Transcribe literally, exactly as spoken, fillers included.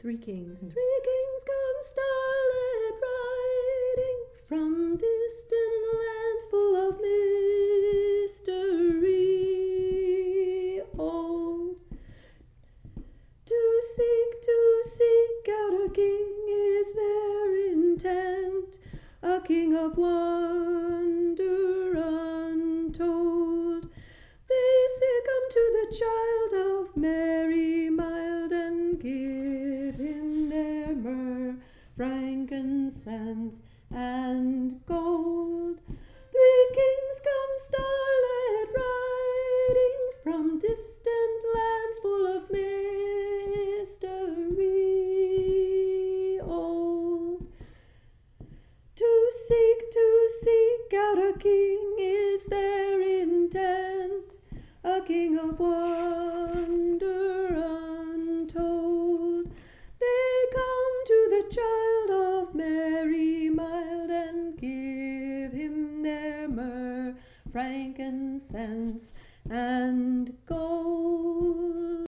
Three kings. Three kings come starlit riding from distant lands full of mystery old. To seek, to seek out a king is their intent, a king of wonder untold. They say, come to the child of Mary mild and give him their myrrh, frankincense, and gold. Three kings come starlit riding from distant lands full of mystery old. To seek, to seek out a king is their intent, a king of wonder untold. They come to the child of Mary mild and give him their myrrh, frankincense, and gold.